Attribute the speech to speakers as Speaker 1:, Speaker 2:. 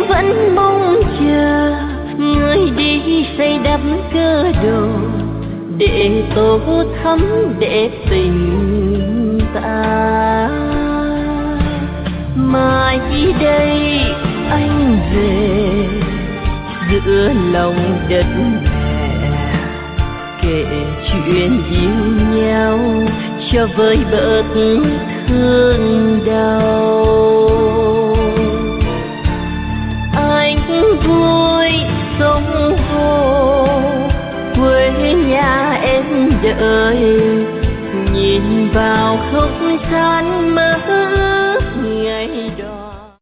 Speaker 1: vẫn mong chờ người đi xây đắp cơ đồ để tô thắm để tình ta. Mai đây anh về giữa lòng đất mẹ, kể chuyện yêu nhau cho vơi bớt thương đau.